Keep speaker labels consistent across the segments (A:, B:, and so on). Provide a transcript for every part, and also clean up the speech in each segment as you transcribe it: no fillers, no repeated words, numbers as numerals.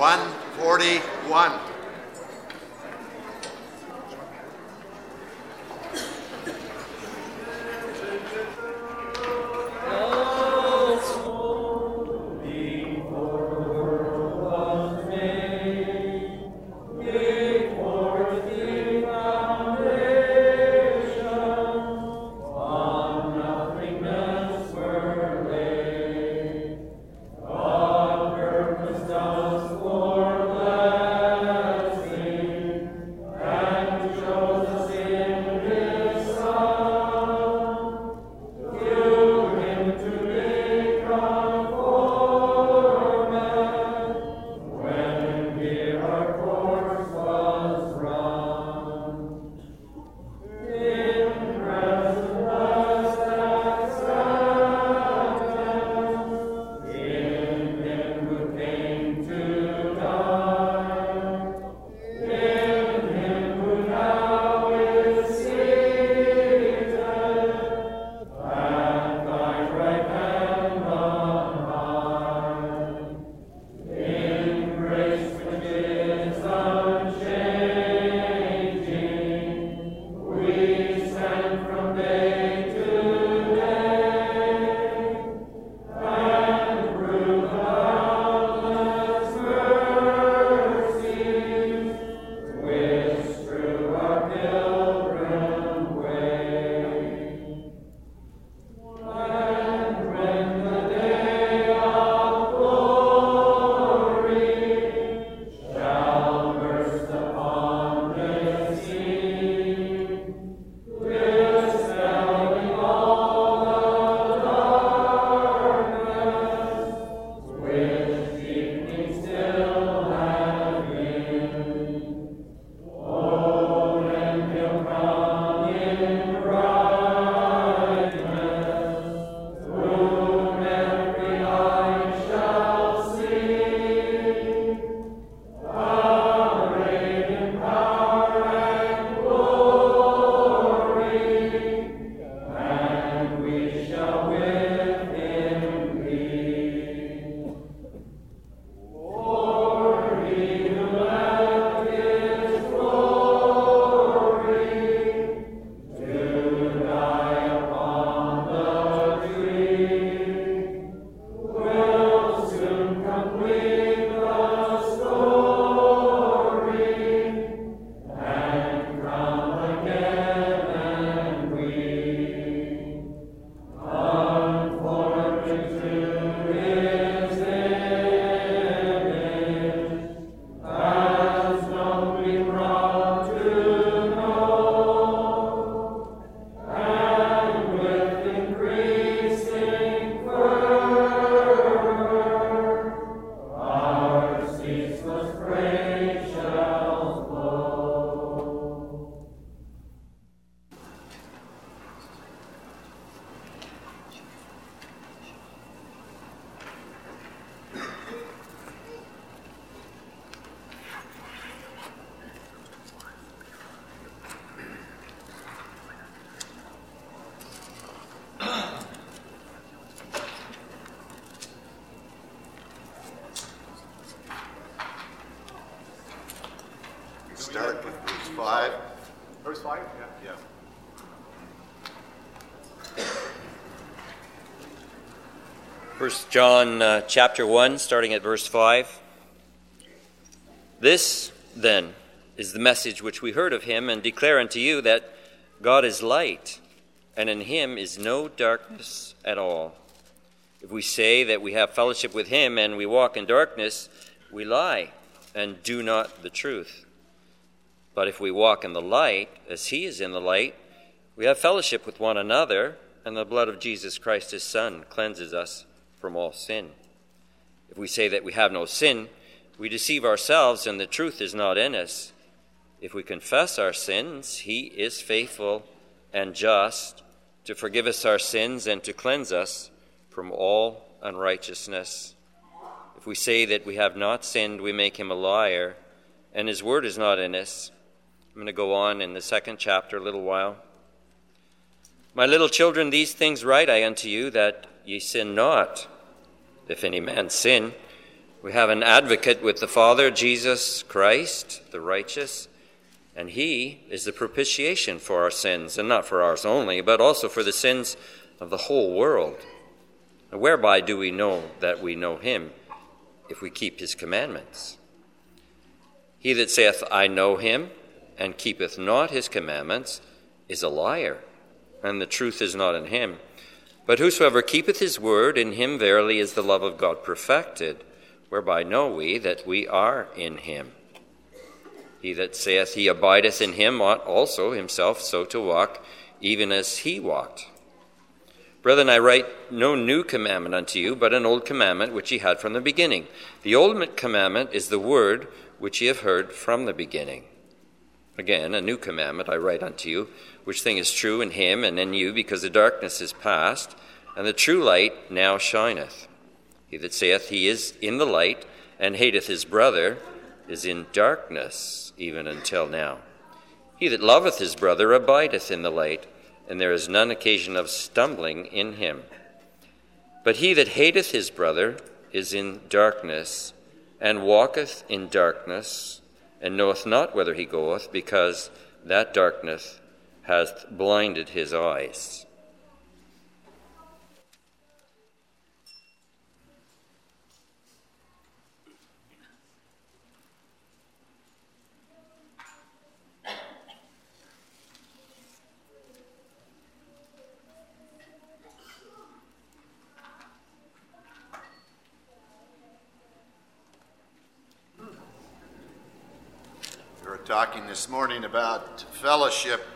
A: 141. Start with verse 5.
B: Verse 5?
A: Yeah.
C: 1 John chapter 1, starting at verse 5. This, then, is the message which we heard of him and declare unto you, that God is light, and in him is no darkness at all. If we say that we have fellowship with him and we walk in darkness, we lie and do not the truth. But if we walk in the light, as he is in the light, we have fellowship with one another, and the blood of Jesus Christ his Son cleanses us from all sin. If we say that we have no sin, we deceive ourselves, and the truth is not in us. If we confess our sins, he is faithful and just to forgive us our sins and to cleanse us from all unrighteousness. If we say that we have not sinned, we make him a liar, and his word is not in us. I'm going to go on in the second chapter a little while. My little children, these things write I unto you, that ye sin not. If any man sin, We have an advocate with the Father, Jesus Christ, the righteous, and he is the propitiation for our sins, and not for ours only, but also for the sins of the whole world. And whereby do we know that we know him? If we keep his commandments. He that saith, I know him, and keepeth not his commandments, is a liar, and the truth is not in him. But whosoever keepeth his word, in him verily is the love of God perfected, whereby know we that we are in him. He that saith he abideth in him ought also himself so to walk, even as he walked. Brethren, I write no new commandment unto you, but an old commandment which ye had from the beginning. The old commandment is the word which ye have heard from the beginning. Again, a new commandment I write unto you, which thing is true in him and in you, because the darkness is past, and the true light now shineth. He that saith he is in the light, and hateth his brother, is in darkness, even until now. He that loveth his brother abideth in the light, and there is none occasion of stumbling in him. But he that hateth his brother is in darkness, and walketh in darkness, and knoweth not whither he goeth, because that darkness hath blinded his eyes.
A: Talking this morning about fellowship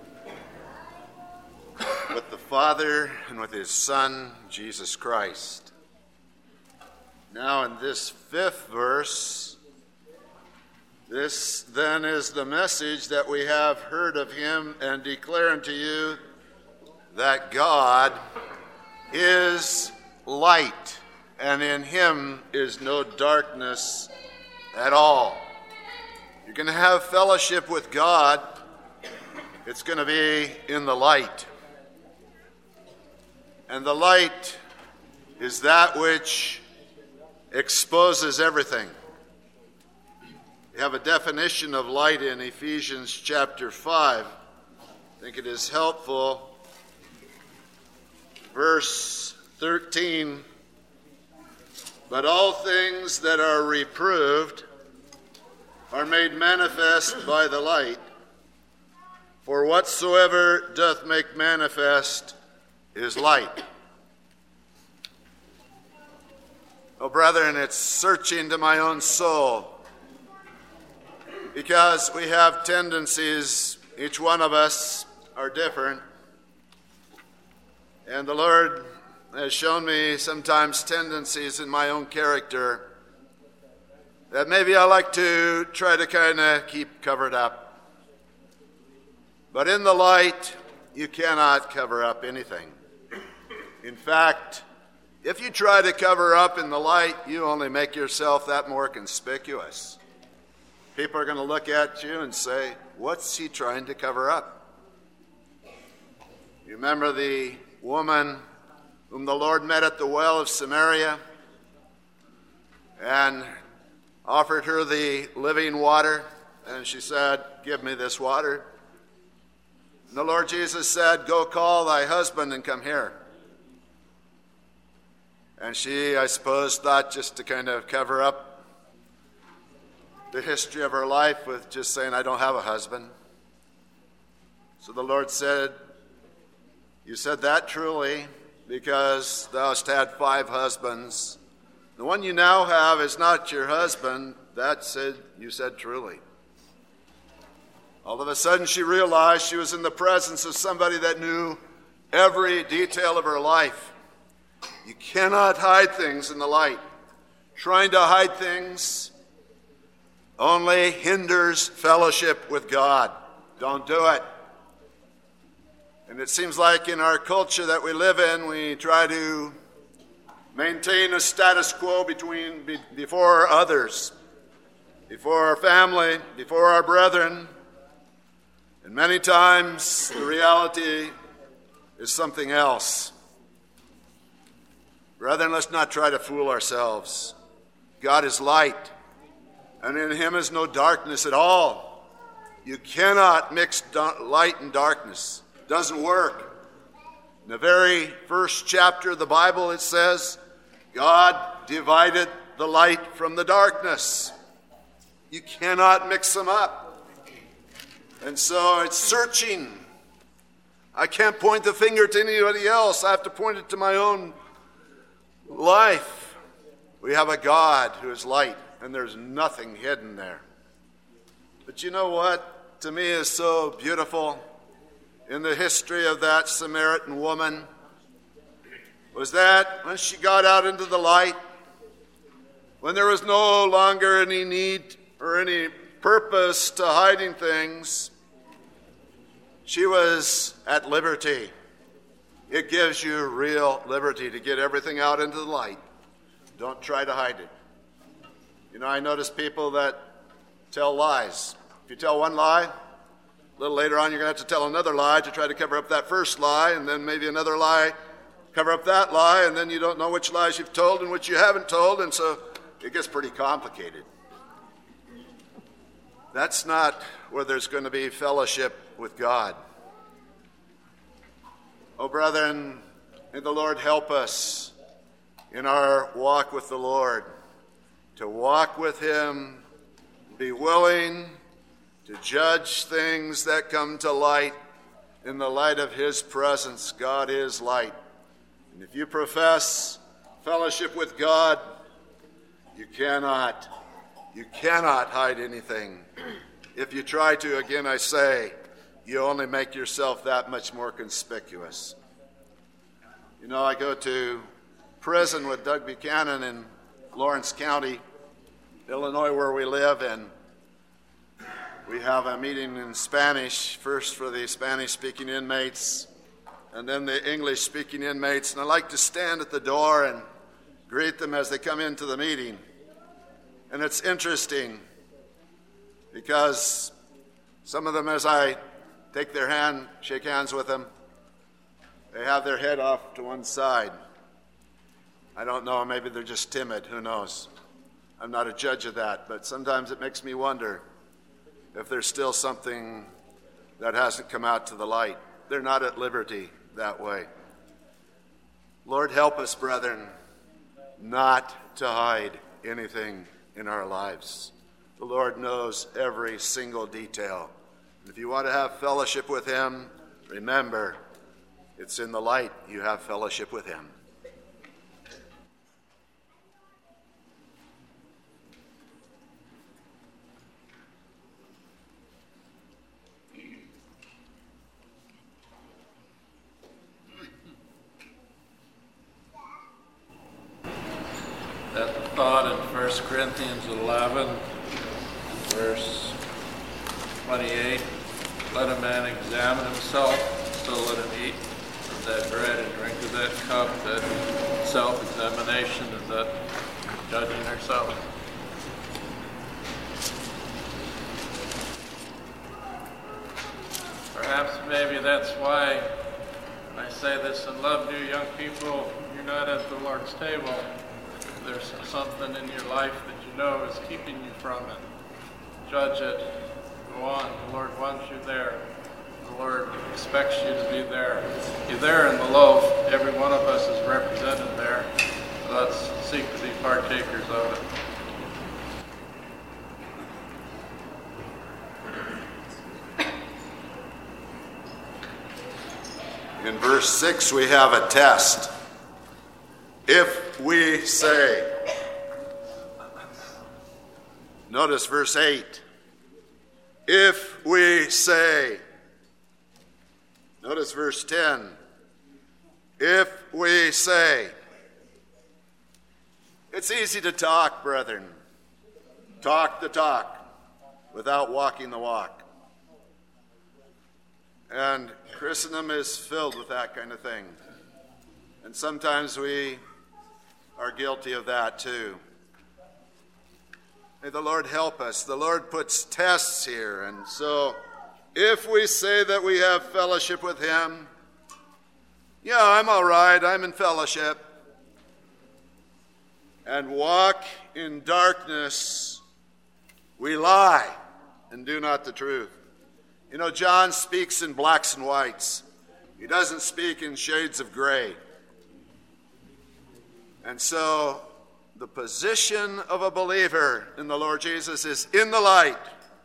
A: with the Father and with his Son, Jesus Christ. Now in this 5th verse, this then is the message that we have heard of him and declare unto you that God is light, and in him is no darkness at all. You're going to have fellowship with God. It's going to be in the light. And the light is that which exposes everything. You have a definition of light in Ephesians chapter 5. I think it is helpful. Verse 13. But all things that are reproved are made manifest by the light, for whatsoever doth make manifest is light. Oh, brethren, it's searching to my own soul, because we have tendencies, each one of us are different, and the Lord has shown me sometimes tendencies in my own character that maybe I like to try to kind of keep covered up. But in the light, you cannot cover up anything. In fact, if you try to cover up in the light, you only make yourself that more conspicuous. People are going to look at you and say, what's he trying to cover up? You remember the woman whom the Lord met at the well of Samaria and offered her the living water, and she said, give me this water. And the Lord Jesus said, go call thy husband and come here. And she, I suppose, thought just to kind of cover up the history of her life with just saying, I don't have a husband. So the Lord said, you said that truly, because thou hast had 5 husbands. The one you now have is not your husband. That said, you said truly. All of a sudden she realized she was in the presence of somebody that knew every detail of her life. You cannot hide things in the light. Trying to hide things only hinders fellowship with God. Don't do it. And it seems like in our culture that we live in, we try to maintain a status quo before others, before our family, before our brethren. And many times the reality is something else. Brethren, let's not try to fool ourselves. God is light, and in him is no darkness at all. You cannot mix light and darkness. It doesn't work. In the very first chapter of the Bible, it says, God divided the light from the darkness. You cannot mix them up. And so it's searching. I can't point the finger to anybody else. I have to point it to my own life. We have a God who is light, and there's nothing hidden there. But you know what, to me, is so beautiful in the history of that Samaritan woman was that when she got out into the light, when there was no longer any need or any purpose to hiding things, she was at liberty. It gives you real liberty to get everything out into the light. Don't try to hide it. You know, I notice people that tell lies. If you tell one lie, a little later on you're going to have to tell another lie to try to cover up that first lie, and then maybe another lie, cover up that lie, and then you don't know which lies you've told and which you haven't told, and so it gets pretty complicated. That's not where there's going to be fellowship with God. Oh, brethren, may the Lord help us in our walk with the Lord, to walk with him, be willing to judge things that come to light in the light of his presence. God is light. And if you profess fellowship with God, you cannot hide anything. If you try to, again I say, you only make yourself that much more conspicuous. You know, I go to prison with Doug Buchanan in Lawrence County, Illinois, where we live, and we have a meeting in Spanish, first for the Spanish-speaking inmates, and then the English-speaking inmates. And I like to stand at the door and greet them as they come into the meeting. And it's interesting because some of them, as I take their hand, shake hands with them, they have their head off to one side. I don't know, maybe they're just timid, who knows? I'm not a judge of that, but sometimes it makes me wonder if there's still something that hasn't come out to the light. They're not at liberty that way. Lord, help us, brethren, not to hide anything in our lives. The Lord knows every single detail. And if you want to have fellowship with him, remember, it's in the light you have fellowship with him.
B: That thought in 1 Corinthians 11, verse 28, let a man examine himself, so let him eat of that bread and drink of that cup, that self-examination and that judging ourselves. Perhaps maybe that's why I say this and love you young people, you're not at the Lord's table. There's something in your life that you know is keeping you from it. Judge it. Go on. The Lord wants you there. The Lord expects you to be there. You're there in the loaf. Every one of us is represented there. So let's seek to be partakers of it.
A: In verse 6, we have a test. If we say, notice verse 8, if we say, notice verse 10, if we say. It's easy to talk, brethren, talk the talk without walking the walk. And Christendom is filled with that kind of thing. And sometimes we are guilty of that too. May the Lord help us. The Lord puts tests here. And so if we say that we have fellowship with him, yeah, I'm all right. I'm in fellowship. and walk in darkness, we lie and do not the truth. You know, John speaks in blacks and whites. He doesn't speak in shades of gray. And so the position of a believer in the Lord Jesus is in the light.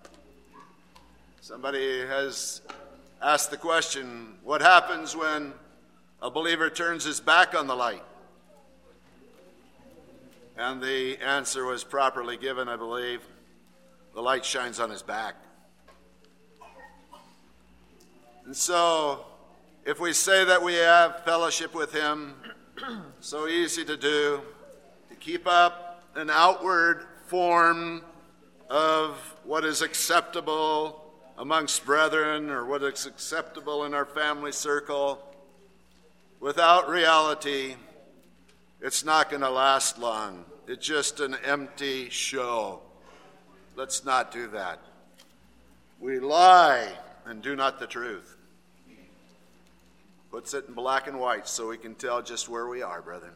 A: Somebody has asked the question, what happens when a believer turns his back on the light? And the answer was properly given, I believe. The light shines on his back. And so, if we say that we have fellowship with him, so easy to do, to keep up an outward form of what is acceptable amongst brethren or what is acceptable in our family circle, without reality, it's not going to last long. It's just an empty show. Let's not do that. We lie and do not the truth. Puts it in black and white so we can tell just where we are, brethren.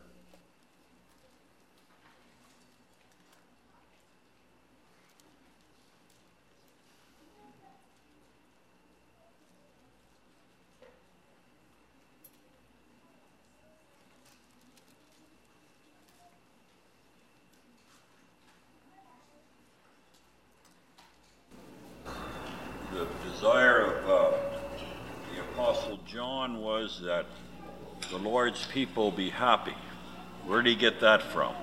D: The desire of the Apostle John was that the Lord's people be happy. Where did he get that from?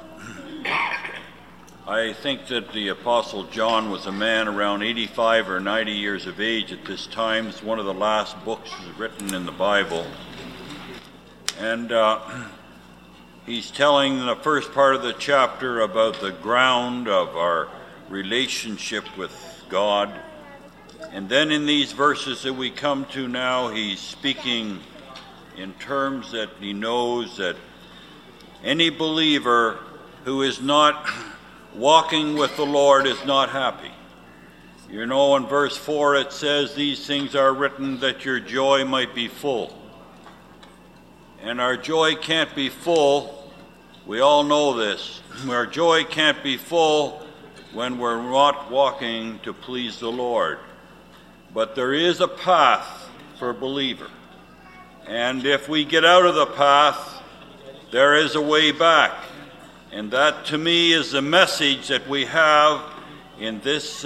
D: I think that the Apostle John was a man around 85 or 90 years of age at this time. It's one of the last books written in the Bible. And he's telling in the first part of the chapter about the ground of our relationship with God. And then in these verses that we come to now, he's speaking in terms that he knows that any believer who is not walking with the Lord is not happy. You know, in verse 4 it says, "These things are written that your joy might be full." And our joy can't be full. We all know this. Our joy can't be full when we're not walking to please the Lord. But there is a path for a believer. And if we get out of the path, there is a way back. And that, to me, is the message that we have in this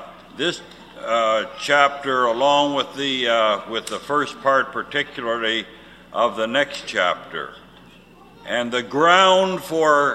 D: chapter, along with the first part, particularly of the next chapter. And the ground for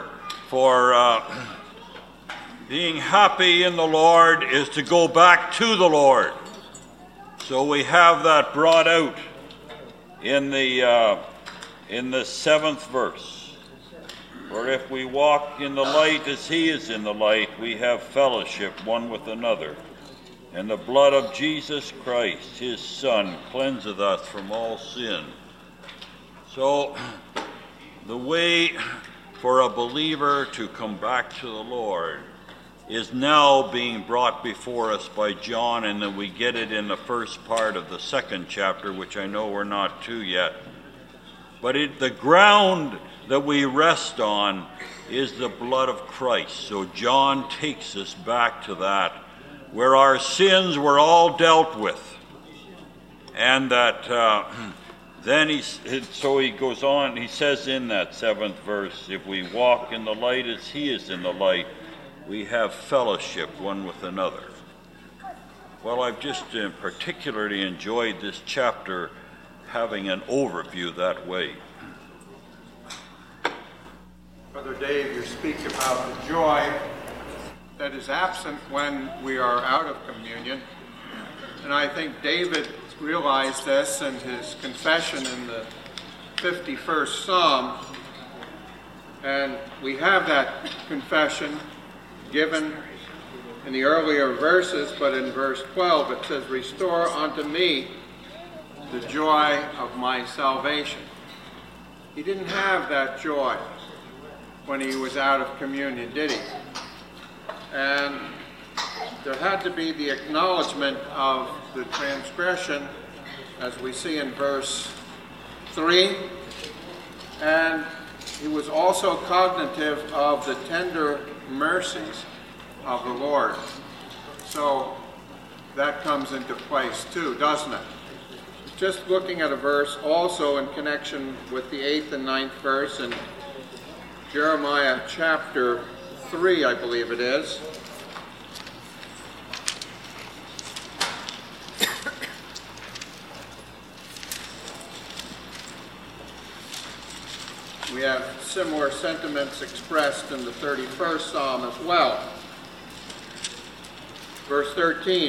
D: being happy in the Lord is to go back to the Lord. So we have that brought out in the 7th verse. For if we walk in the light as he is in the light, we have fellowship one with another. And the blood of Jesus Christ, his Son, cleanseth us from all sin. So the way for a believer to come back to the Lord is now being brought before us by John, and then we get it in the first part of the 2nd chapter, which I know we're not to yet. But the ground that we rest on is the blood of Christ. So John takes us back to that, where our sins were all dealt with. And that then he goes on, he says in that 7th verse, if we walk in the light as he is in the light, we have fellowship one with another. Well, I've just particularly enjoyed this chapter having an overview that way.
B: Brother Dave, you speak about the joy that is absent when we are out of communion. And I think David realized this in his confession in the 51st Psalm. And we have that confession given in the earlier verses, but in verse 12 it says, "Restore unto me the joy of my salvation." He didn't have that joy when he was out of communion, did he? And there had to be the acknowledgement of the transgression, as we see in verse 3. And he was also cognitive of the tender mercies of the Lord. So that comes into place too, doesn't it? Just looking at a verse also in connection with the 8th and 9th verse in Jeremiah chapter 3, I believe it is. We have similar sentiments expressed in the 31st Psalm as well. Verse 13,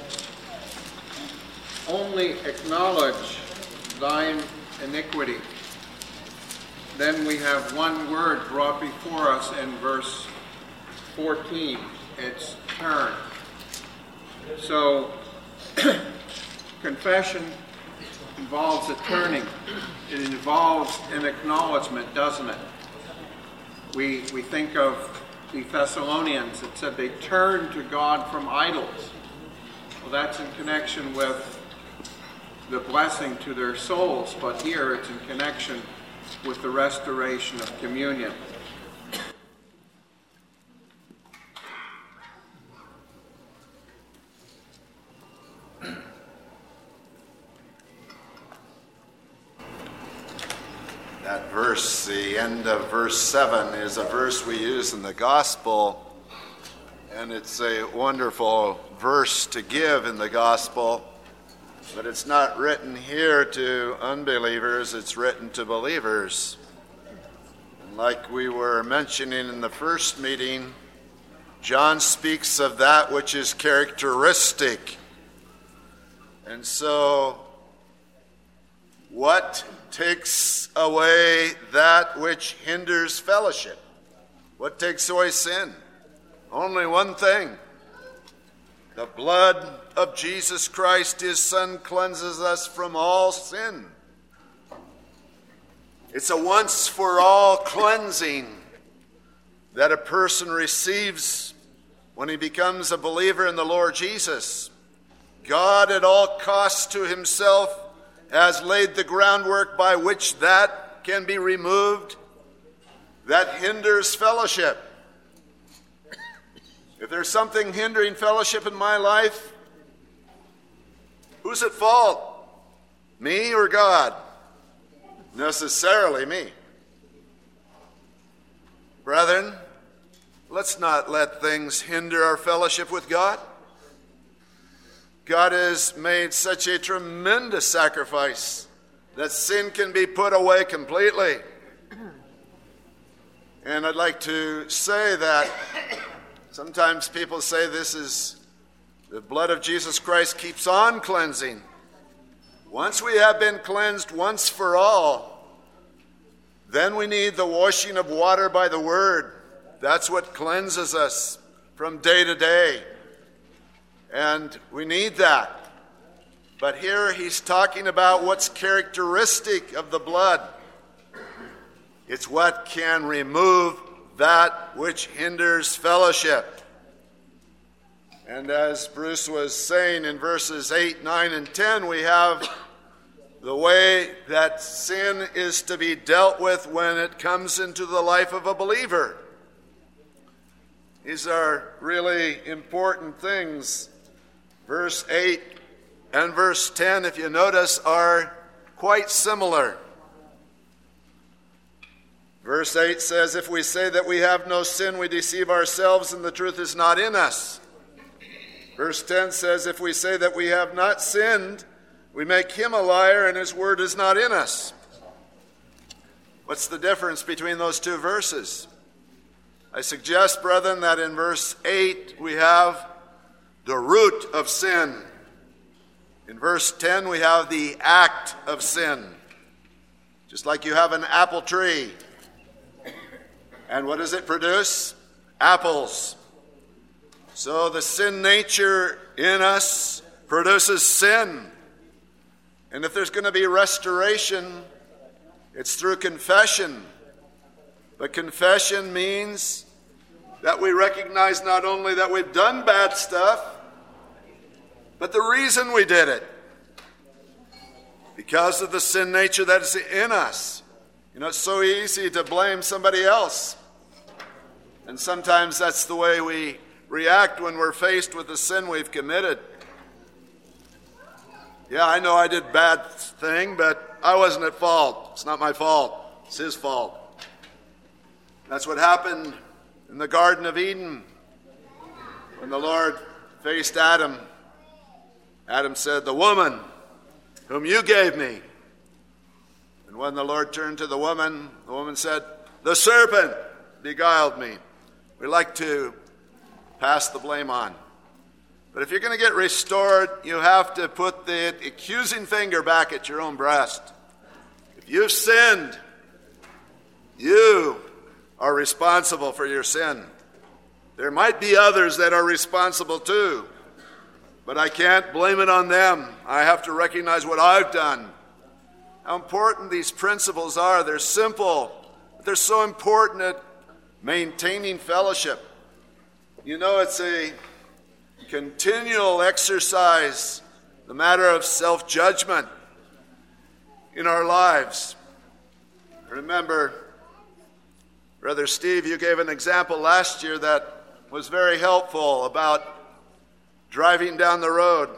B: only acknowledge thine iniquity. Then we have one word brought before us in verse 14. It's turn. So confession involves a turning. It involves an acknowledgement, doesn't it? We think of the Thessalonians. It said they turned to God from idols. Well, that's in connection with the blessing to their souls, but here it's in connection with the restoration of communion.
A: That verse, the end of verse 7, is a verse we use in the gospel, and it's a wonderful verse to give in the gospel, but it's not written here to unbelievers, it's written to believers. And like we were mentioning in the first meeting, John speaks of that which is characteristic. And so, what takes away that which hinders fellowship? What takes away sin? Only one thing. The blood of Jesus Christ, his Son, cleanses us from all sin. It's a once-for-all cleansing that a person receives when he becomes a believer in the Lord Jesus. God at all costs to himself has laid the groundwork by which that can be removed, that hinders fellowship. If there's something hindering fellowship in my life, who's at fault? Me or God? Necessarily me. Brethren, let's not let things hinder our fellowship with God. God has made such a tremendous sacrifice that sin can be put away completely. And I'd like to say that sometimes people say this is the blood of Jesus Christ keeps on cleansing. Once we have been cleansed once for all, then we need the washing of water by the Word. That's what cleanses us from day to day. And we need that. But here he's talking about what's characteristic of the blood. It's what can remove that which hinders fellowship. And as Bruce was saying in verses 8, 9, and 10, we have the way that sin is to be dealt with when it comes into the life of a believer. These are really important things. Verse 8 and verse 10, if you notice, are quite similar. Verse 8 says, if we say that we have no sin, we deceive ourselves and the truth is not in us. Verse 10 says, if we say that we have not sinned, we make him a liar and his word is not in us. What's the difference between those two verses? I suggest, brethren, that in verse 8 we have the root of sin. In verse 10 we have the act of sin. Just like you have an apple tree. And what does it produce? Apples. So the sin nature in us produces sin. And if there's going to be restoration, it's through confession. But confession means that we recognize not only that we've done bad stuff, but the reason we did it. Because of the sin nature that is in us. You know, it's so easy to blame somebody else. And sometimes that's the way we react when we're faced with a sin we've committed. Yeah, I know I did a bad thing, but I wasn't at fault. It's not my fault. It's his fault. That's what happened in the Garden of Eden when the Lord faced Adam. Adam said, "The woman whom you gave me." And when the Lord turned to the woman said, "The serpent beguiled me." We like to pass the blame on. But if you're going to get restored, you have to put the accusing finger back at your own breast. If you've sinned, you are responsible for your sin. There might be others that are responsible too, but I can't blame it on them. I have to recognize what I've done. How important these principles are. They're simple, but they're so important at maintaining fellowship. You know, it's a continual exercise, the matter of self-judgment in our lives. Remember, Brother Steve, you gave an example last year that was very helpful about driving down the road.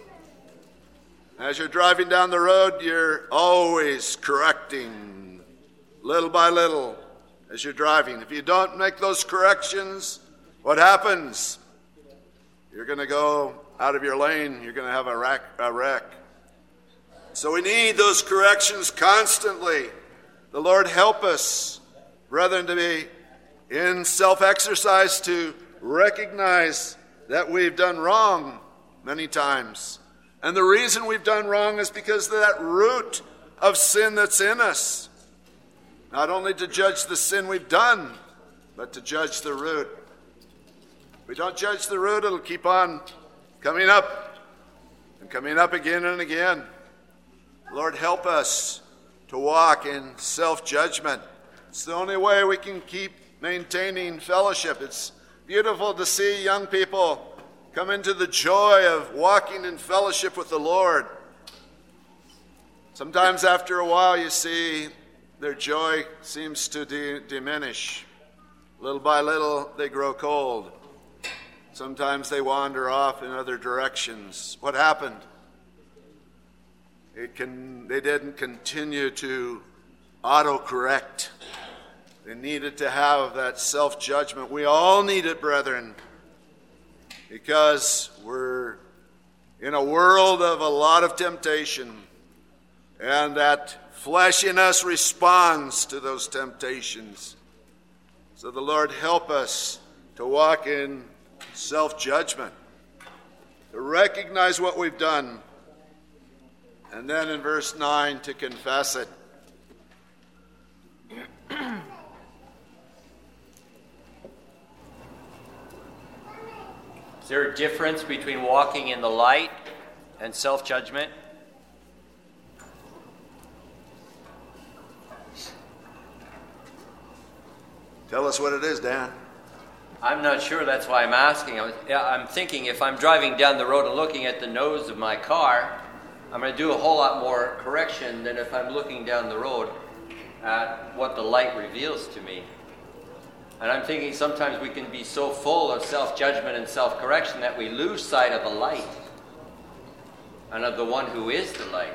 A: As you're driving down the road, you're always correcting little by little as you're driving. If you don't make those corrections, what happens? You're going to go out of your lane. You're going to have a wreck. So we need those corrections constantly. The Lord help us, brethren, to be in self-exercise, to recognize that we've done wrong many times. And the reason we've done wrong is because of that root of sin that's in us. Not only to judge the sin we've done, but to judge the root. If we don't judge the root, it'll keep on coming up and coming up again and again. Lord, help us to walk in self-judgment. It's the only way we can keep maintaining fellowship. It's beautiful to see young people come into the joy of walking in fellowship with the Lord. Sometimes after a while you see their joy seems to diminish. Little by little they grow cold. Sometimes they wander off in other directions. What happened? They didn't continue to autocorrect. They needed to have that self-judgment. We all need it, brethren, because we're in a world of a lot of temptation, and that flesh in us responds to those temptations. So the Lord help us to walk in self-judgment, to recognize what we've done, and then in verse 9 to confess it.
C: Is there a difference between walking in the light and self-judgment?
A: Tell us what it is, Dan.
C: I'm not sure. That's why I'm asking. I'm thinking if I'm driving down the road and looking at the nose of my car, I'm going to do a whole lot more correction than if I'm looking down the road at what the light reveals to me. And I'm thinking sometimes we can be so full of self-judgment and self-correction that we lose sight of the light and of the one who is the light.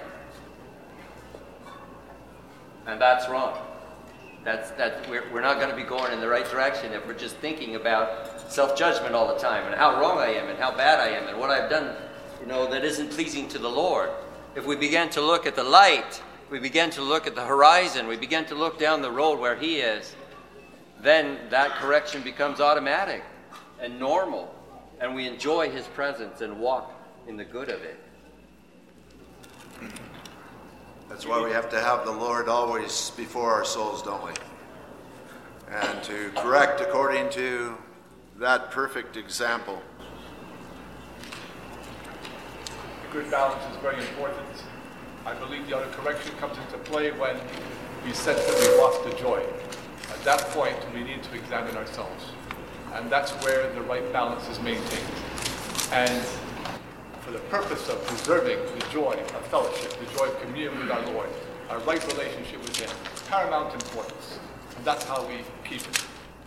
C: And that's wrong. We're not going to be going in the right direction if we're just thinking about self-judgment all the time and how wrong I am and how bad I am and what I've done, that isn't pleasing to the Lord. If we begin to look at the light, we begin to look at the horizon, we begin to look down the road where He is, then that correction becomes automatic and normal, and we enjoy His presence and walk in the good of it.
A: That's why we have to have the Lord always before our souls, don't we? And to correct according to that perfect example.
E: A good balance is very important. I believe the other correction comes into play when we sense that we've lost the joy. At that point, we need to examine ourselves. And that's where the right balance is maintained. And for the purpose of preserving the joy of fellowship, the joy of communion with our Lord, a right relationship with him. It's paramount importance. And that's how we keep it.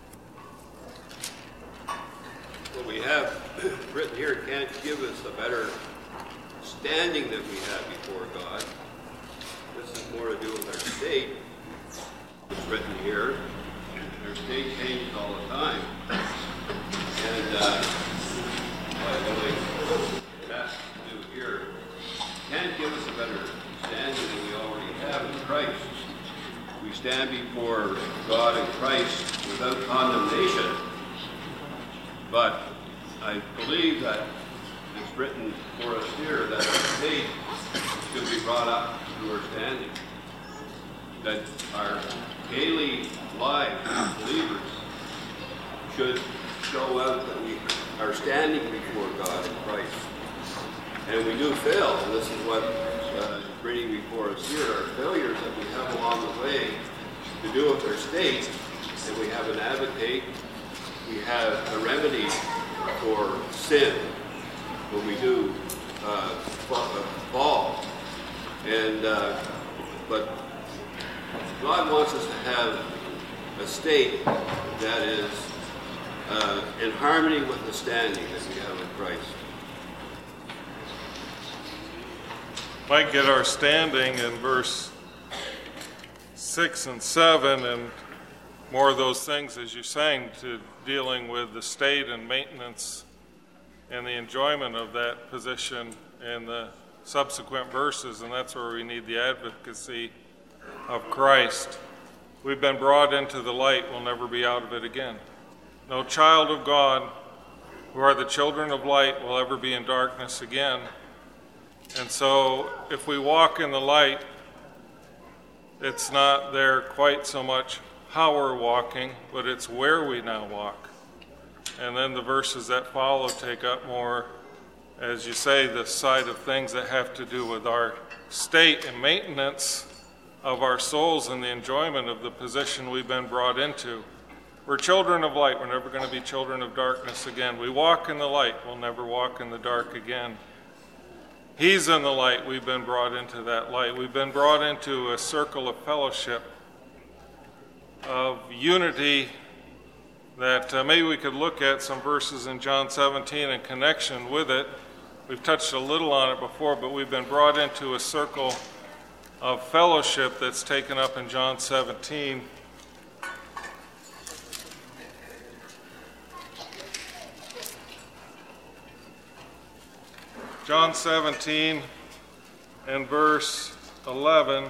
F: What we have written here can't give us a better standing that we have before God. This is more to do with our state. It's written here. Our state changes all the time. And by the way, it has to do here can't give us a better standing than we already have in Christ. We stand before God in Christ without condemnation. But I believe that it's written for us here that our state should be brought up to our standing. That our daily lives as believers should show out that we are standing before God in Christ. And we do fail, and this is what is bringing before us here, our failures that we have along the way to do with our state, and we have an advocate, we have a remedy for sin when we do fall. And but God wants us to have a state that is in harmony with the standing that we have in Christ.
G: Might get our standing in verse 6 and 7 and more of those things as you sang, to dealing with the state and maintenance and the enjoyment of that position in the subsequent verses, and that's where we need the advocacy of Christ. We've been brought into the light, we'll never be out of it again. No child of God who are the children of light will ever be in darkness again. And so if we walk in the light, it's not there quite so much how we're walking, but it's where we now walk. And then the verses that follow take up more, as you say, the side of things that have to do with our state and maintenance of our souls and the enjoyment of the position we've been brought into. We're children of light. We're never going to be children of darkness again. We walk in the light. We'll never walk in the dark again. He's in the light. We've been brought into that light. We've been brought into a circle of fellowship, of unity, that maybe we could look at some verses in John 17 in connection with it. We've touched a little on it before, but we've been brought into a circle of fellowship that's taken up in John 17. John 17 and verse 11.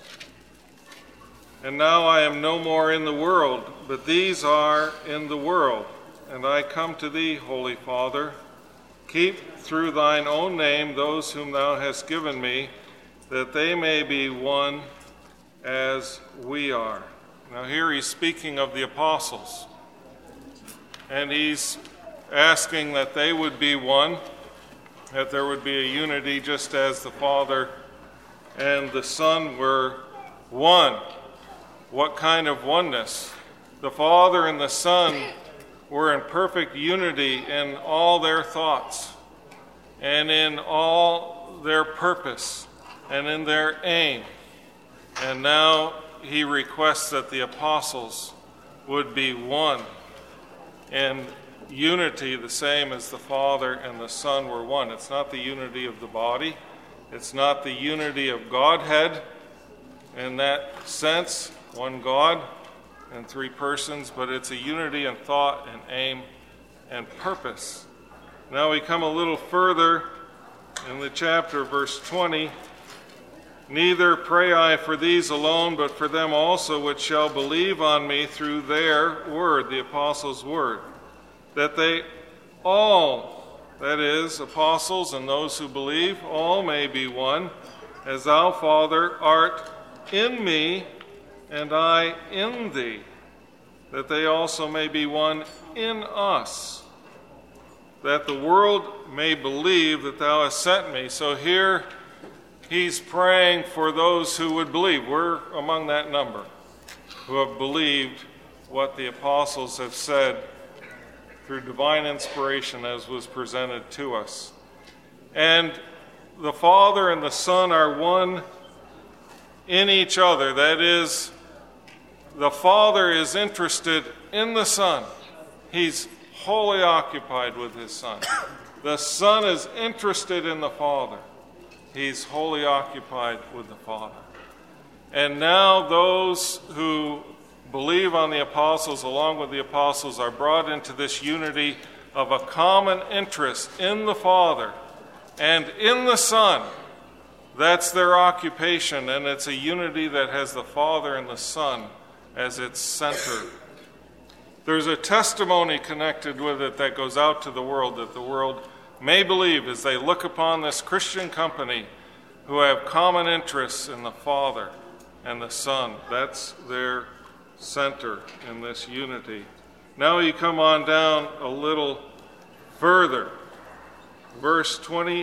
G: And now I am no more in the world, but these are in the world. And I come to thee, Holy Father. Keep through thine own name those whom thou hast given me, that they may be one as we are. Now here he's speaking of the apostles. And he's asking that they would be one, that there would be a unity just as the Father and the Son were one. What kind of oneness? The Father and the Son were in perfect unity in all their thoughts and in all their purpose and in their aim. And now he requests that the apostles would be one in unity, the same as the Father and the Son were one. It's not the unity of the body. It's not the unity of Godhead in that sense, one God and three persons, but it's a unity in thought and aim and purpose. Now we come a little further in the chapter, verse 20. Neither pray I for these alone, but for them also which shall believe on me through their word, the apostles' word, that they all, that is, apostles and those who believe, all may be one, as thou, Father, art in me, and I in thee, that they also may be one in us, that the world may believe that thou hast sent me. So here he's praying for those who would believe. We're among that number who have believed what the apostles have said through divine inspiration as was presented to us. And the Father and the Son are one in each other. That is, the Father is interested in the Son. He's wholly occupied with his Son. The Son is interested in the Father. He's wholly occupied with the Father. And now those who believe on the apostles, along with the apostles, are brought into this unity of a common interest in the Father and in the Son. That's their occupation, and it's a unity that has the Father and the Son as its center. There's a testimony connected with it that goes out to the world, that the world may believe as they look upon this Christian company who have common interests in the Father and the Son. That's their center in this unity. Now you come on down a little further. Verse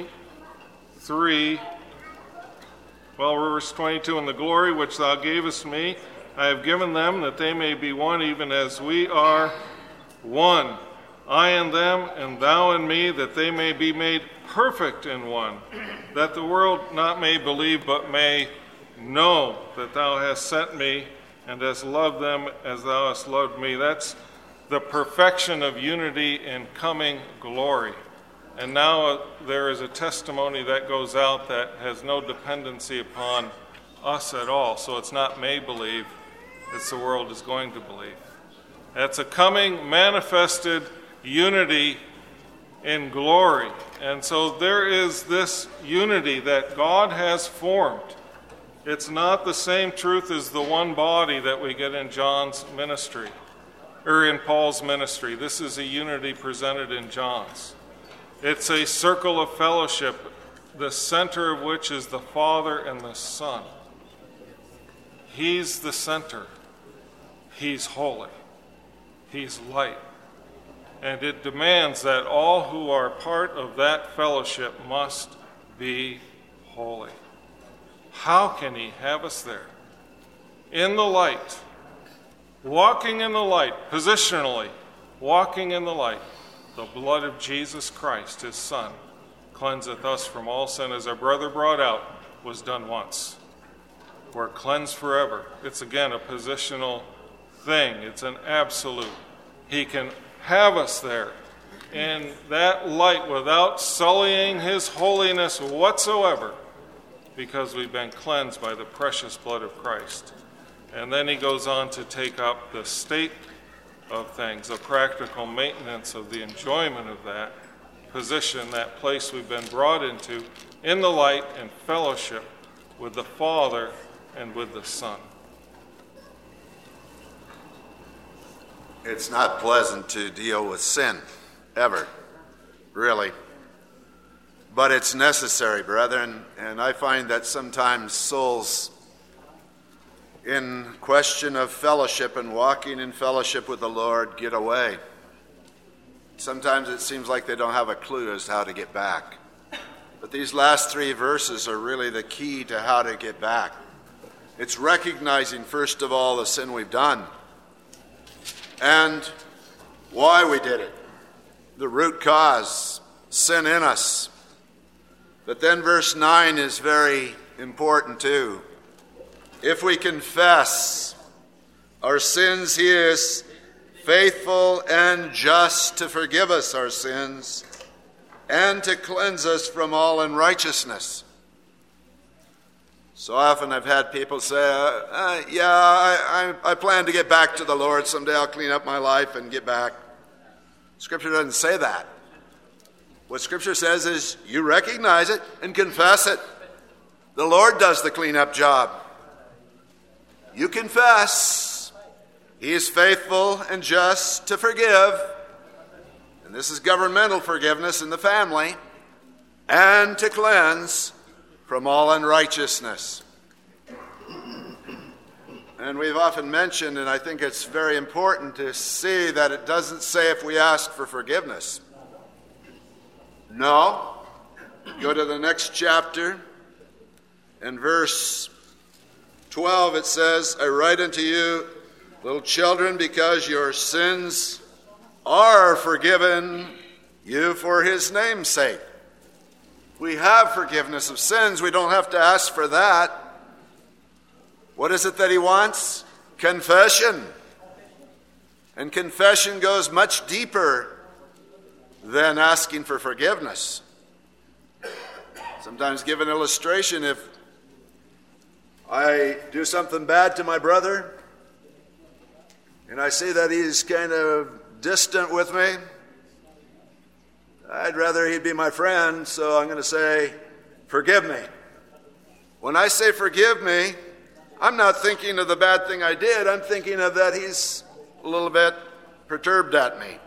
G: 23, verse 22, "And the glory which thou gavest me, I have given them, that they may be one, even as we are one. I and them, and thou and me, that they may be made perfect in one, that the world not may believe, but may know that thou hast sent me, and hast loved them as thou hast loved me." That's the perfection of unity in coming glory. And now there is a testimony that goes out that has no dependency upon us at all. So it's not may believe, it's the world is going to believe. That's a coming manifested unity in glory. And so there is this unity that God has formed. It's not the same truth as the one body that we get in John's ministry, or in Paul's ministry. This is a unity presented in John's. It's a circle of fellowship, the center of which is the Father and the Son. He's the center. He's holy. He's light. And it demands that all who are part of that fellowship must be holy. How can he have us there? In the light, walking in the light, positionally, walking in the light. The blood of Jesus Christ, his Son, cleanseth us from all sin. As our brother brought out, was done once. We're cleansed forever. It's again a positional thing. It's an absolute. He can have us there in that light without sullying his holiness whatsoever, because we've been cleansed by the precious blood of Christ. And then he goes on to take up the state of things, a practical maintenance of the enjoyment of that position, that place we've been brought into in the light and fellowship with the Father and with the Son.
A: It's not pleasant to deal with sin, ever, really. But it's necessary, brethren, and I find that sometimes souls in question of fellowship and walking in fellowship with the Lord get away. Sometimes it seems like they don't have a clue as to how to get back. But these last 3 verses are really the key to how to get back. It's recognizing, first of all, the sin we've done and why we did it. The root cause, sin in us. But then verse 9 is very important too. If we confess our sins, he is faithful and just to forgive us our sins and to cleanse us from all unrighteousness. So often I've had people say, I plan to get back to the Lord. Someday I'll clean up my life and get back. Scripture doesn't say that. What Scripture says is you recognize it and confess it. The Lord does the cleanup job. You confess. He is faithful and just to forgive. And this is governmental forgiveness in the family. And to cleanse from all unrighteousness. And we've often mentioned, and I think it's very important to see that it doesn't say if we ask for forgiveness. No. Go to the next chapter. In verse 12 it says, I write unto you, little children, because your sins are forgiven you for his name's sake. We have forgiveness of sins. We don't have to ask for that. What is it that he wants? Confession. And confession goes much deeper than asking for forgiveness. Sometimes give an illustration. If I do something bad to my brother, and I see that he's kind of distant with me, I'd rather he'd be my friend, so I'm going to say, forgive me. When I say forgive me, I'm not thinking of the bad thing I did. I'm thinking of that he's a little bit perturbed at me.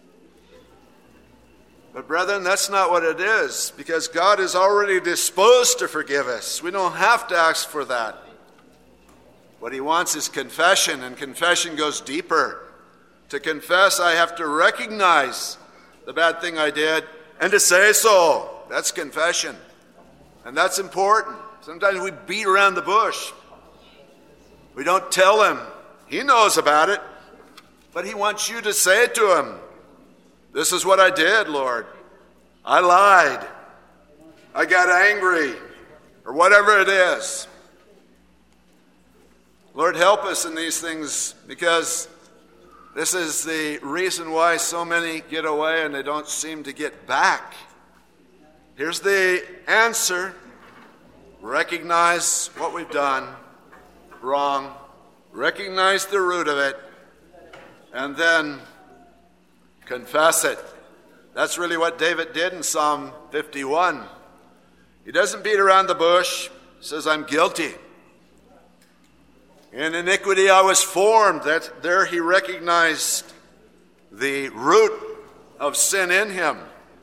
A: But brethren, that's not what it is, because God is already disposed to forgive us. We don't have to ask for that. What he wants is confession, and confession goes deeper. To confess, I have to recognize the bad thing I did and to say so. That's confession. And that's important. Sometimes we beat around the bush. We don't tell him. He knows about it, but he wants you to say it to him. This is what I did, Lord. I lied. I got angry, or whatever it is. Lord, help us in these things, because this is the reason why so many get away and they don't seem to get back. Here's the answer. Recognize what we've done wrong. Recognize the root of it. And then confess it. That's really what David did in Psalm 51. He doesn't beat around the bush. He says, I'm guilty. In iniquity I was formed. That there he recognized the root of sin in him.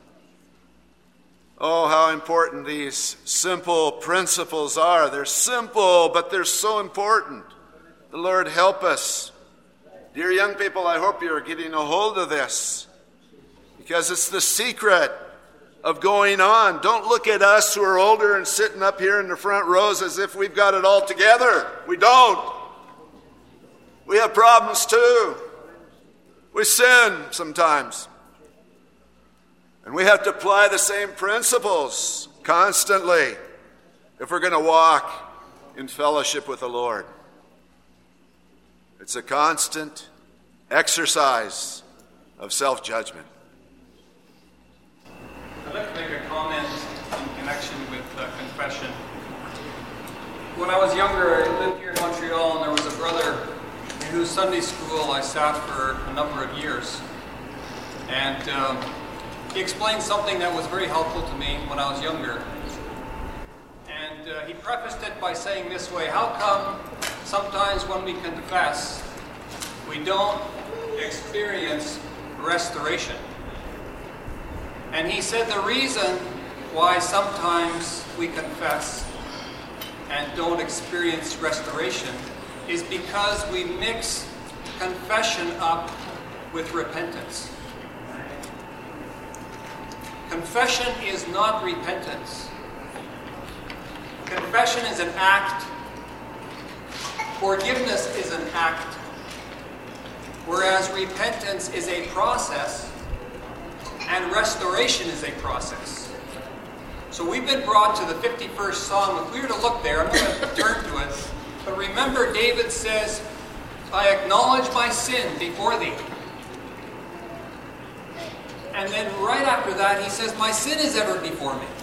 A: Oh, how important these simple principles are. They're simple, but they're so important. The Lord help us. Dear young people, I hope you're getting a hold of this, because it's the secret of going on. Don't look at us who are older and sitting up here in the front rows as if we've got it all together. We don't. We have problems too. We sin sometimes. And we have to apply the same principles constantly if we're going to walk in fellowship with the Lord. It's a constant exercise of self-judgment.
H: I'd like to make a comment in connection with confession. When I was younger, I lived here in Montreal, and there was a brother in whose Sunday school I sat for a number of years. And he explained something that was very helpful to me when I was younger. And he prefaced it by saying this way: how come sometimes when we confess, we don't experience restoration? And he said the reason why sometimes we confess and don't experience restoration is because we mix confession up with repentance. Confession is not repentance. Confession is an act. Forgiveness is an act. Whereas repentance is a process, and restoration is a process. So we've been brought to the 51st Psalm. If we were to look there, I'm going to turn to it. But remember, David says, I acknowledge my sin before thee. And then right after that, he says, my sin is ever before me.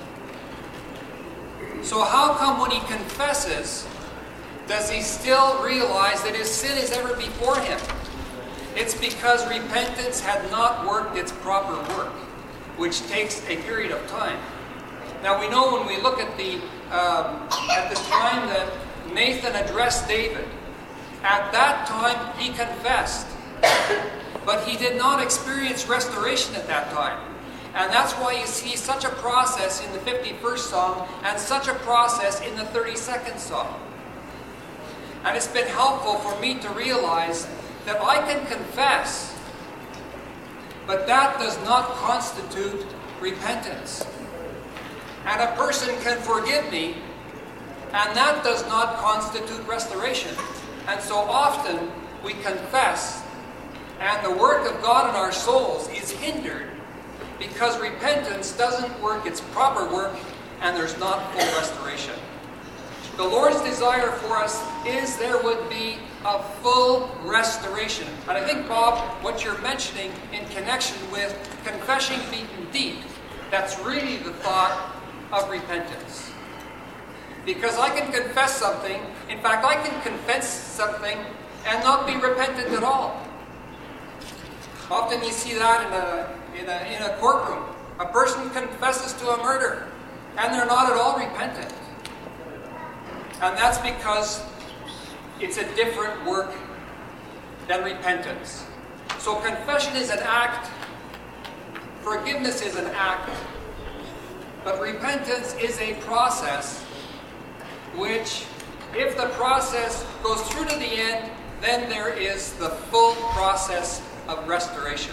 H: So how come when he confesses, does he still realize that his sin is ever before him? It's because repentance had not worked its proper work, which takes a period of time. Now we know when we look at the time that Nathan addressed David, at that time he confessed, but he did not experience restoration at that time. And that's why you see such a process in the 51st Psalm and such a process in the 32nd Psalm. And it's been helpful for me to realize that I can confess, but that does not constitute repentance. And a person can forgive me, and that does not constitute restoration. And so often we confess, and the work of God in our souls is hindered because repentance doesn't work its proper work, and there's not full restoration. The Lord's desire for us is there would be a full restoration. And I think, Bob, what you're mentioning in connection with confession beaten deep, that's really the thought of repentance. Because I can confess something, in fact, I can confess something and not be repentant at all. Often you see that in a courtroom. A person confesses to a murder, and they're not at all repentant. And that's because it's a different work than repentance. So confession is an act, forgiveness is an act, but repentance is a process which, if the process goes through to the end, then there is the full process of restoration.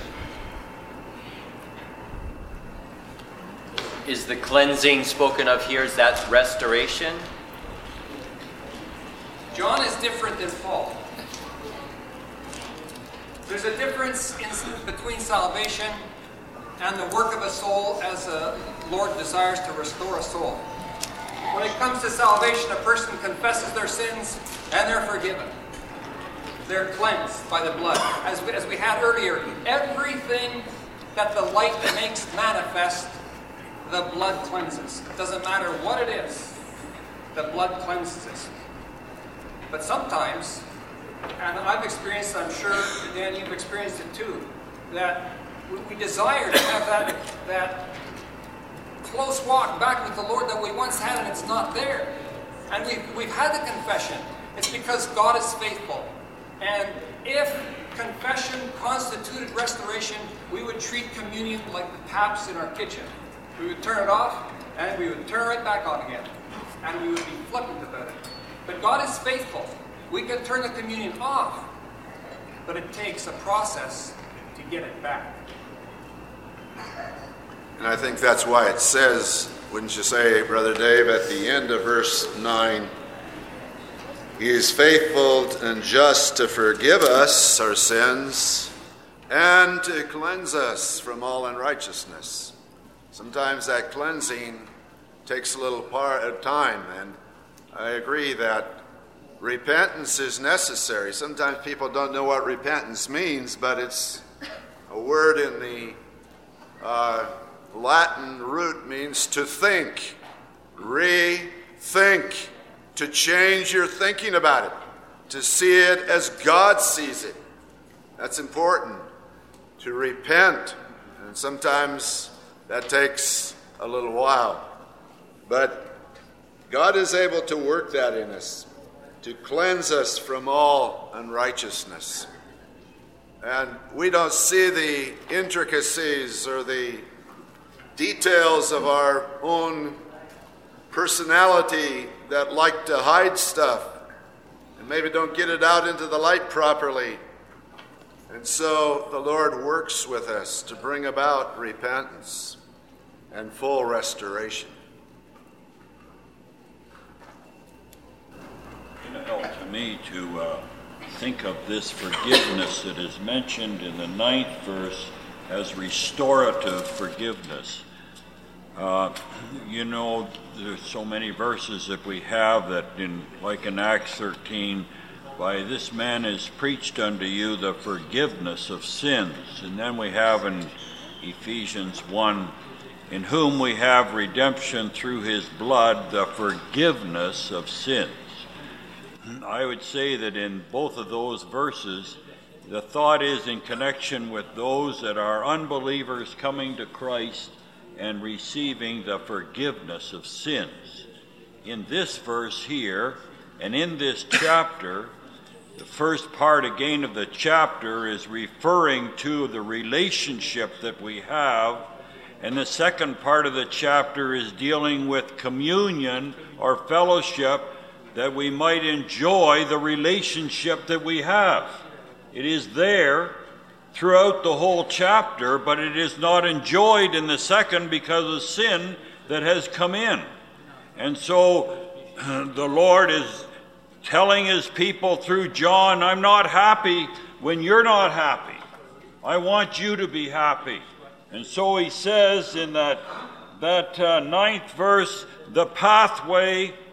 C: Is the cleansing spoken of here, is that restoration?
H: John is different than Paul. There's a difference between salvation and the work of a soul as the Lord desires to restore a soul. When it comes to salvation, a person confesses their sins and they're forgiven. They're cleansed by the blood. As we had earlier, everything that the light makes manifest, the blood cleanses. It doesn't matter what it is, the blood cleanses it. But sometimes, and I've experienced, I'm sure, Dan, you've experienced it too, that we desire to have that close walk back with the Lord that we once had, and it's not there. And we've had the confession. It's because God is faithful. And if confession constituted restoration, we would treat communion like the taps in our kitchen. We would turn it off, and we would turn it right back on again. And we would be flippant about it. But God is faithful. We can turn the communion off, but it takes a process to get it back.
A: And I think that's why it says, wouldn't you say, Brother Dave, at the end of verse 9, He is faithful and just to forgive us our sins and to cleanse us from all unrighteousness. Sometimes that cleansing takes a little part of time, and I agree that repentance is necessary. Sometimes people don't know what repentance means, but it's a word in the Latin root means to think, rethink, to change your thinking about it, to see it as God sees it. That's important, to repent. And sometimes that takes a little while. But God is able to work that in us, to cleanse us from all unrighteousness. And we don't see the intricacies or the details of our own personality that like to hide stuff and maybe don't get it out into the light properly. And so the Lord works with us to bring about repentance and full restoration.
D: It helped to me to think of this forgiveness that is mentioned in the 9th verse as restorative forgiveness. There's so many verses that we have that, like in Acts 13, by this man is preached unto you the forgiveness of sins. And then we have in Ephesians 1, in whom we have redemption through his blood, the forgiveness of sins. I would say that in both of those verses, the thought is in connection with those that are unbelievers coming to Christ and receiving the forgiveness of sins. In this verse here, and in this chapter, the first part again of the chapter is referring to the relationship that we have, and the second part of the chapter is dealing with communion or fellowship, that we might enjoy the relationship that we have. It is there throughout the whole chapter, but it is not enjoyed in the second because of sin that has come in. And so the Lord is telling his people through John, I'm not happy when you're not happy. I want you to be happy. And so he says in that 9th verse, the pathway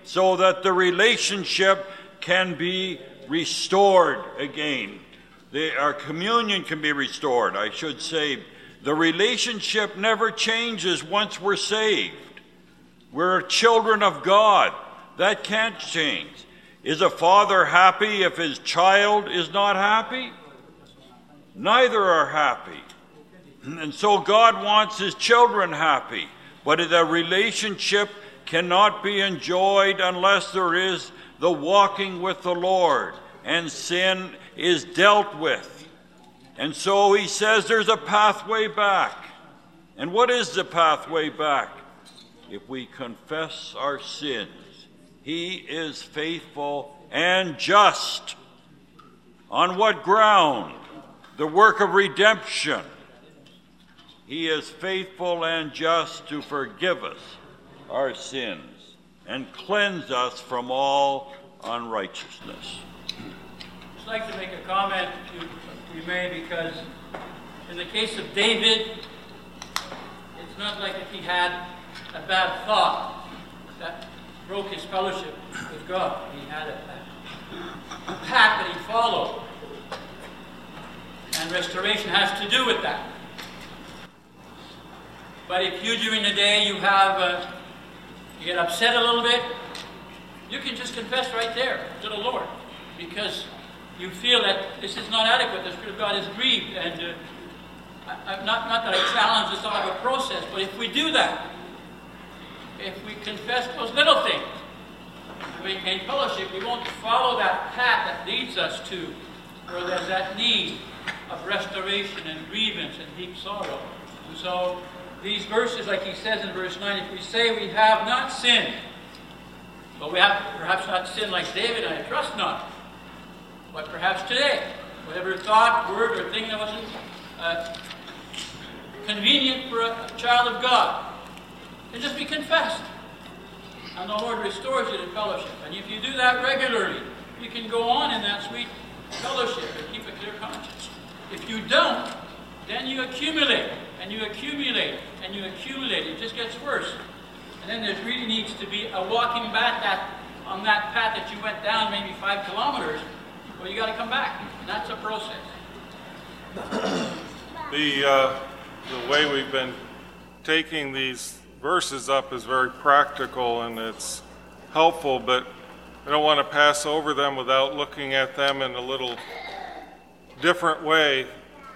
D: so that the relationship can be restored again. Our communion can be restored, I should say. The relationship never changes once we're saved. We're children of God. That can't change. Is a father happy if his child is not happy? Neither are happy. And so God wants his children happy. But the relationship cannot be enjoyed unless there is the walking with the Lord and sin is dealt with. And so he says there's a pathway back. And what is the pathway back? If we confess our sins, he is faithful and just. On what ground? The work of redemption. He is faithful and just to forgive us our sins and cleanse us from all unrighteousness.
I: I'd just like to make a comment, if we may, because in the case of David, it's not like if he had a bad thought that broke his fellowship with God. He had a path that he followed. And restoration has to do with that. But if you, during the day, you get upset a little bit, you can just confess right there to the Lord, because you feel that this is not adequate. The Spirit of God is grieved, and not that I challenge this all of a process, but if we do that, if we confess those little things, and maintain fellowship, we won't follow that path that leads us to where there's that need of restoration and grievance and deep sorrow. And so these verses, like he says in verse 9, if we say we have not sinned, but we have perhaps not sinned like David, and I trust not, but perhaps today, whatever thought, word, or thing that wasn't convenient for a child of God, can just be confessed. And the Lord restores it in fellowship. And if you do that regularly, you can go on in that sweet fellowship and keep a clear conscience. If you don't, then you accumulate, and you accumulate, and you accumulate. It just gets worse. And then there really needs to be a walking back on that path that you went down maybe 5 kilometers, well, you got to come back. And that's a process.
G: The way we've been taking these verses up is very practical and it's helpful, but I don't want to pass over them without looking at them in a little different way.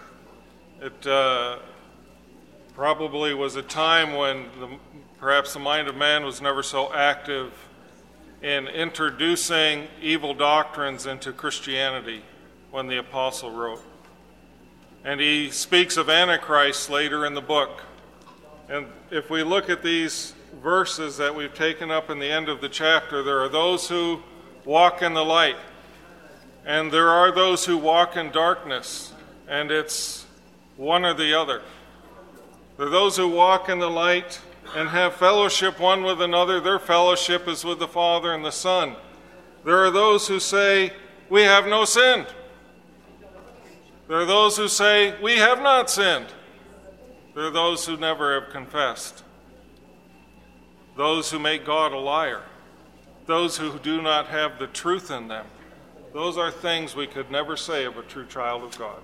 G: It probably was a time when perhaps the mind of man was never so active in introducing evil doctrines into Christianity when the apostle wrote. And he speaks of Antichrist later in the book. And if we look at these verses that we've taken up in the end of the chapter, there are those who walk in the light, and there are those who walk in darkness, and it's one or the other. There are those who walk in the light and have fellowship one with another. Their fellowship is with the Father and the Son. There are those who say, we have no sin. There are those who say, we have not sinned. There are those who never have confessed. Those who make God a liar. Those who do not have the truth in them. Those are things we could never say of a true child of God.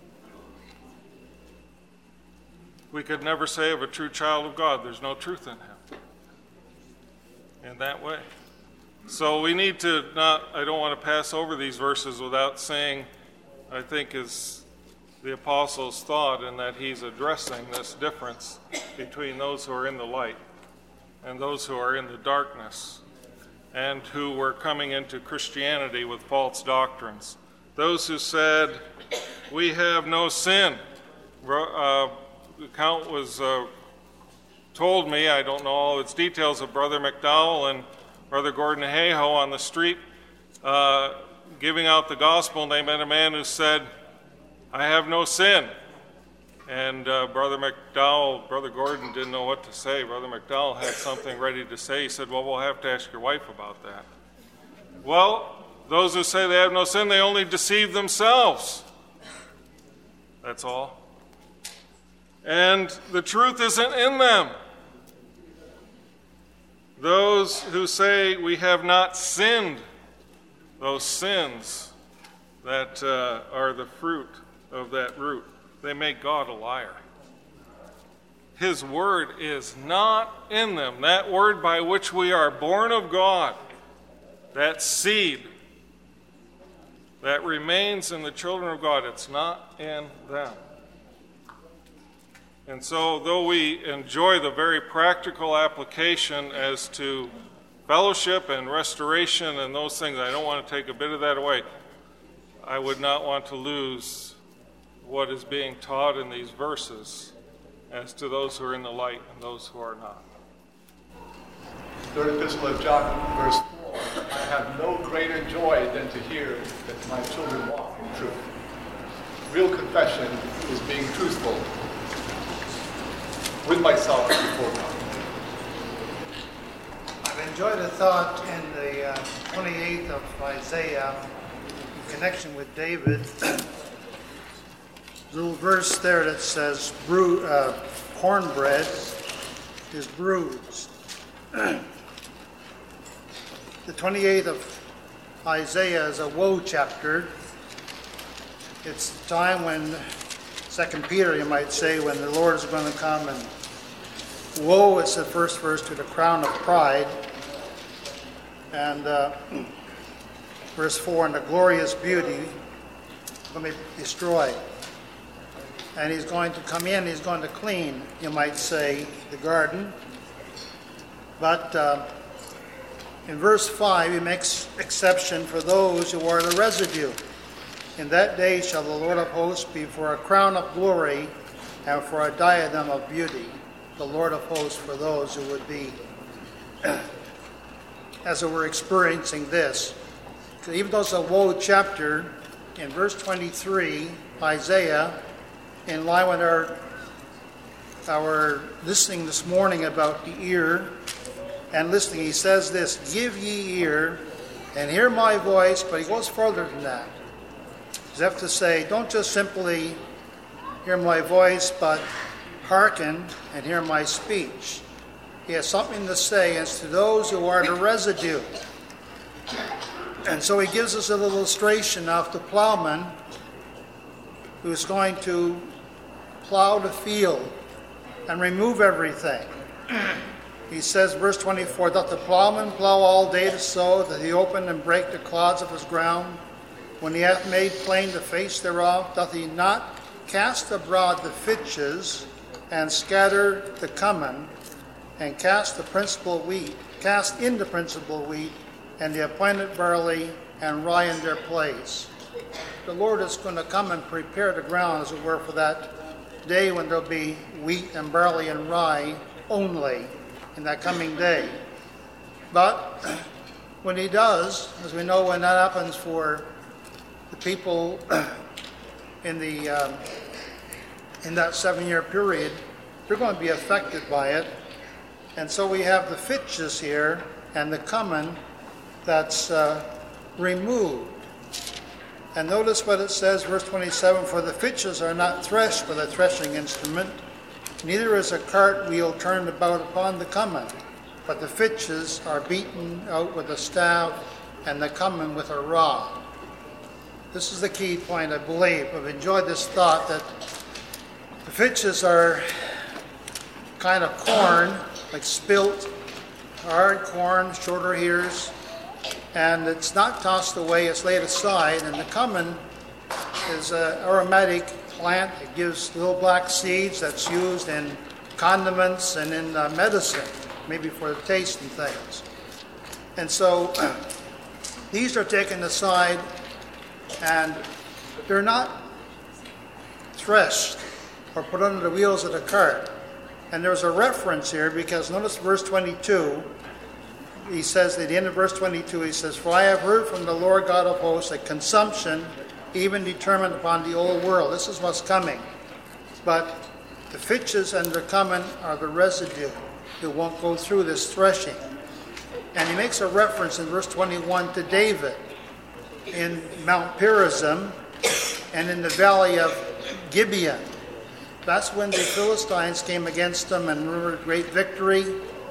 G: We could never say of a true child of God, there's no truth in him. In that way. So we need to I don't want to pass over these verses without saying, I think is the apostle's thought, in that he's addressing this difference between those who are in the light and those who are in the darkness, and who were coming into Christianity with false doctrines. Those who said, we have no sin. The account was told me, I don't know all its details, of Brother McDowell and Brother Gordon Hayhoe on the street giving out the gospel, and they met a man who said, I have no sin. And Brother Gordon didn't know what to say. Brother McDowell had something ready to say. He said, well, we'll have to ask your wife about that. Well, those who say they have no sin, they only deceive themselves. That's all. And the truth isn't in them. those who say we have not sinned, those sins that are the fruit of that root, they make God a liar. His word is not in them. That word by which we are born of God, that seed that remains in the children of God, it's not in them. And so, though we enjoy the very practical application as to fellowship and restoration and those things, I don't want to take a bit of that away. I would not want to lose what is being taught in these verses as to those who are in the light and those who are not.
E: Third Epistle of John, verse 4, I have no greater joy than to hear that my children walk in truth. Real confession is being truthful with myself before God.
J: I've enjoyed a thought in the 28th of Isaiah in connection with David. Little verse there that says, cornbread is bruised. The 28th of Isaiah is a woe chapter. It's the time when, 2 Peter, you might say, when the Lord is going to come and woe, it's the first verse, to the crown of pride. And verse 4, and the glorious beauty will be destroyed. And he's going to come in, he's going to clean, you might say, the garden. But in verse 5, he makes exception for those who are the residue. In that day shall the Lord of hosts be for a crown of glory and for a diadem of beauty. The Lord of hosts for those who would be, as it were, experiencing this. Even though it's a woe chapter, in verse 23, Isaiah, in line with our listening this morning about the ear and listening, he says this, give ye ear and hear my voice, but he goes further than that. He's have to say, don't just simply hear my voice, but hearken and hear my speech. He has something to say as to those who are the residue. And so he gives us a little illustration of the plowman who's going to plow the field and remove everything. He says, verse 24, doth the plowman plow all day to sow, that he open and break the clods of his ground? When he hath made plain the face thereof, doth he not cast abroad the fitches, and scatter the cummin, and cast in the principal wheat, and the appointed barley and rye in their place? The Lord is going to come and prepare the ground, as it were, for that day when there'll be wheat and barley and rye only in that coming day. But when he does, as we know, when that happens for the people in that 7-year period, they're going to be affected by it. And so we have the fitches here and the cummin that's removed. And notice what it says, verse 27, for the fitches are not threshed with a threshing instrument, neither is a cart wheel turned about upon the cummin, but the fitches are beaten out with a staff, and the cummin with a rod. This is the key point, I believe. I've enjoyed this thought that the fitches are kind of corn, like spilt, hard corn, shorter ears, and it's not tossed away, it's laid aside. And the cummin is an aromatic plant. It gives little black seeds that's used in condiments and in medicine, maybe for the taste and things. And so these are taken aside, and they're not threshed or put under the wheels of the cart. And there's a reference here, because notice verse 22. He says, at the end of verse 22, he says, for I have heard from the Lord God of hosts a consumption even determined upon the old world. This is what's coming. But the fitches and the cummin are the residue who won't go through this threshing. And he makes a reference in verse 21 to David in Mount Perazim and in the valley of Gibeon. That's when the Philistines came against them and were a great victory.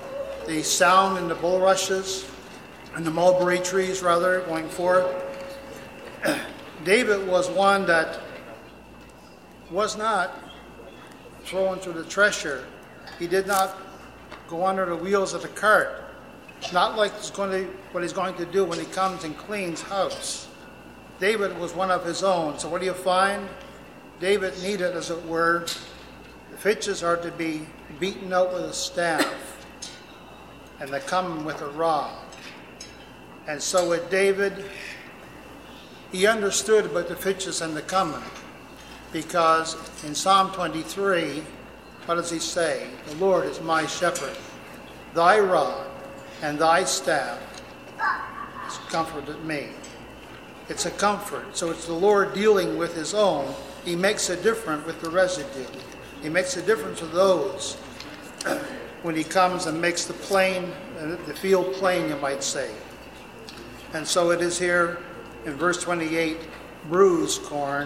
J: the sound in the bulrushes, and the mulberry trees, rather, going forth. David was one that was not thrown to the treasure. He did not go under the wheels of the cart. Not like what he's going to do when he comes and cleans house. David was one of his own. So what do you find? David needed, as it were, the fitches are to be beaten out with a staff, and they come with a rod. And so with David, he understood about the fitches and the coming, because in Psalm 23, what does he say? The Lord is my shepherd. Thy rod and thy staff has comforted me. It's a comfort. So it's the Lord dealing with his own. He makes a difference with the residue. He makes a difference with those when he comes and makes the field plain, you might say. And so it is here in verse 28, bread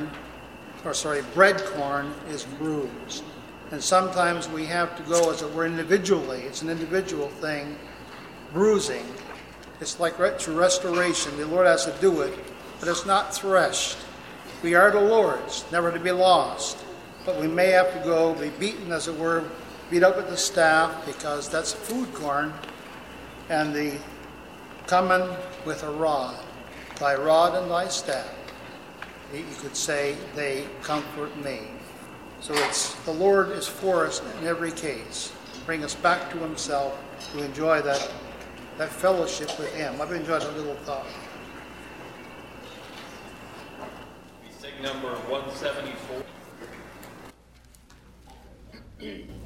J: corn is bruised. And sometimes we have to go, as it were, individually. It's an individual thing, bruising. It's like through restoration. The Lord has to do it, but it's not threshed. We are the Lord's, never to be lost. But we may have to go, be beaten, as it were, beat up with the staff, because that's food corn, and the coming with a rod. Thy rod and thy staff, you could say, they comfort me. So it's the Lord is for us in every case. Bring us back to himself to enjoy that fellowship with him. I've enjoyed a little thought.
K: We sing number 174.